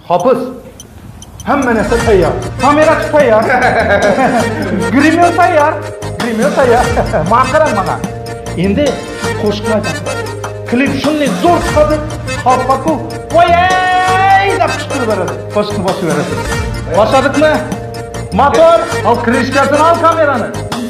Hapız. Hemen ese tayyar. Kamera tayyar. Grimyor tayyar. Grimyor tayyar. Makaran bana. Endi qo'shiqni aytaman. Klip shunday zo'r chiqadi. Xalqqa voyay deb chiqib beradi. Qo'shiqni bosib beradi. Boshladikmi? Motor, al krishkasini al kamerani.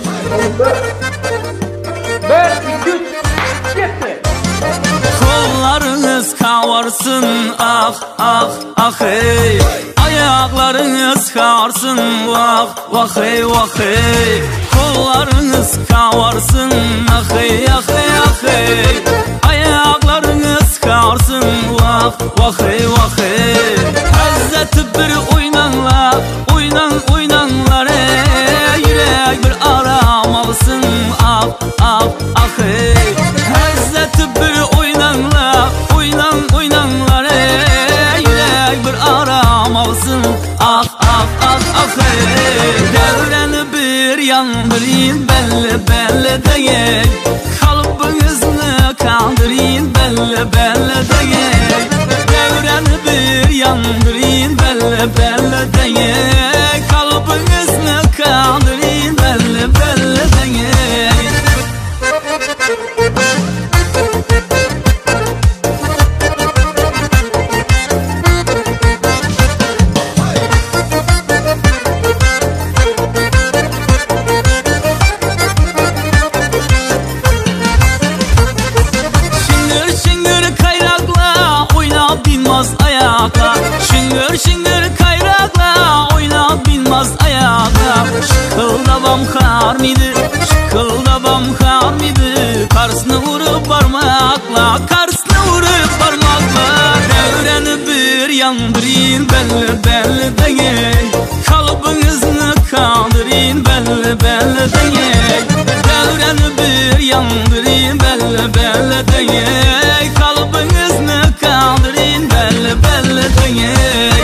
1, 2, 3, ketdi. Kollarınız kavarsın ah ah ah hey. Ayaklarınız karsın vah vah hey vah hey. Kollarınız kavarsın ah hey ah hey ah hey. Ayaklarınız karsın vah vah hey vah hey. Hazreti bir oynanlar oynanlar ey. Yürek bir aramalısın ah ah ah hey. Hazreti bir oynanlar ey. Yürek bir aramalısın ah ah ah ah hey. Devreni bir yandırın belli değil. Kalbinizni kaldırın belli değil. Devreni bir yandırın belli değil. Kalbinizni kaldırın belli değil. Şıngır kayrakla oynab bilmez ayakla. Şıkıldabam kar mıydı, şıkıldabam kar mıydı. Karşısına vurup parmakla, karşısına vurup parmakla. Devreni bir yandırın belli değil. Kalbinizni kaldırın belli değil. Devreni bir yandırın belli değil. Kalbinizni kaldırın belli değil.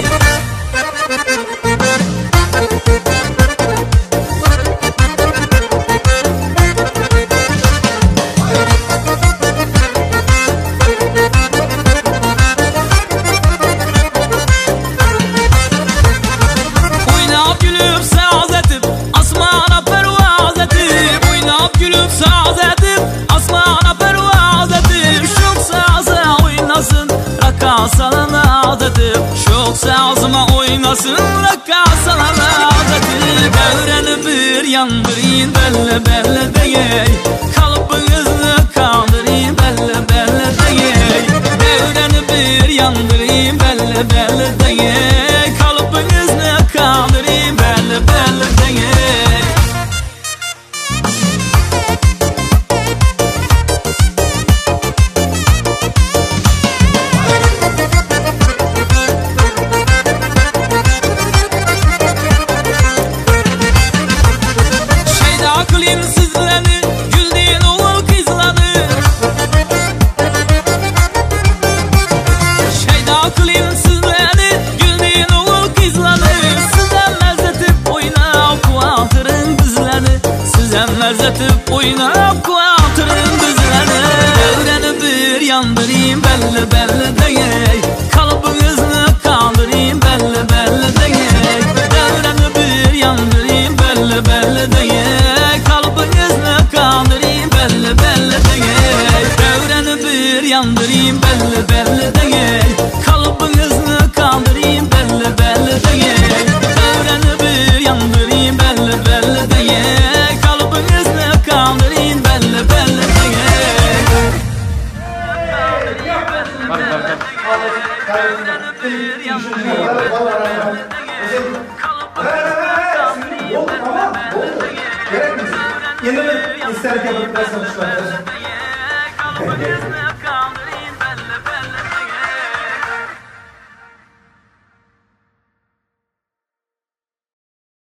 Oynab gülüp saz etip asmana pervaz etip. Oynab gülüp saz etip asmana pervaz etip. Şok saza oynasın rakasalar edip. Şok sazıma oynasın rakasalar edip. Devreni bir yandırın belli değil. Kalbinizni kaldırın belli değil. Devreni bir yandırın belli değil. Kalbinizni kaldırın belli değil. Kılın sizlerini, güldüğün oğul kızlanır. Şeyda kılın sizlerini, güldüğün oğul kızlanır. Sizden merzetip oynap kuatırın bizlerini. Sizden merzetip oynap kuatırın bizlerini. Devreni bir yandırın belli değil. Kalbinizni kaldırın belli değil. Devreni bir yandırın belli değil. Kalbinizni kaldırın belli değil. Devreni bir yandırın belli değil. Kalbinizni kaldırın belli değil. Devreni bir yandırın belli değil. Kalbinizni kaldırın belli değil. Yeni bir isterken bir sonuçlar.